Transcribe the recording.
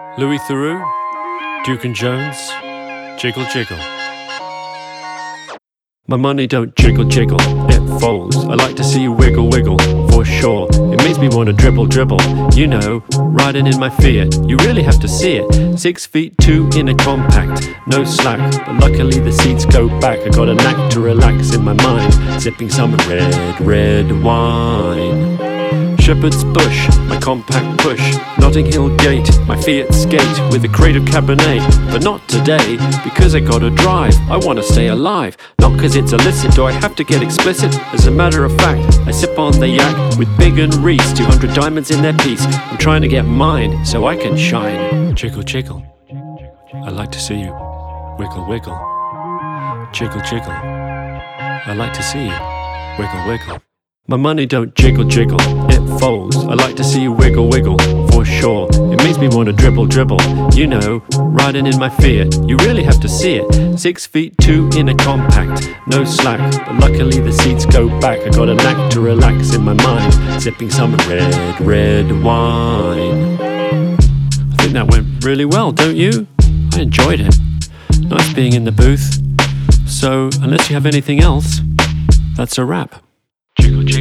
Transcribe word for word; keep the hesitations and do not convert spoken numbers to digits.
Louis Theroux, Duke and Jones, jiggle jiggle. My money don't jiggle jiggle, it folds. I like to see you wiggle wiggle, for sure. It makes me want to dribble dribble, you know, riding in my Fiat. You really have to see it. Six feet two in a compact, no slack, but luckily the seats go back. I got a knack to relax in my mind, sipping some red, red wine. Shepherd's Bush, my compact push, Notting Hill Gate, my Fiat skate with a crate of Cabernet. But not today, because I gotta drive, I wanna stay alive. Not cause it's illicit, do I have to get explicit? As a matter of fact, I sip on the yak with Big and Reese, two hundred diamonds in their piece. I'm trying to get mine, so I can shine. Jiggle jiggle, I like to see you wiggle wiggle. Jiggle jiggle, I like to see you wiggle wiggle. My money don't jiggle jiggle, it folds. I like to see you wiggle wiggle, for sure. It makes me want to dribble dribble, you know, riding in my Fiat. You really have to see it. Six feet two in a compact, no slack, but luckily the seats go back. I got a knack to relax in my mind, sipping some red, red wine. I think that went really well, don't you? I enjoyed it. Nice being in the booth. So, unless you have anything else, that's a wrap. Jiggle jiggle.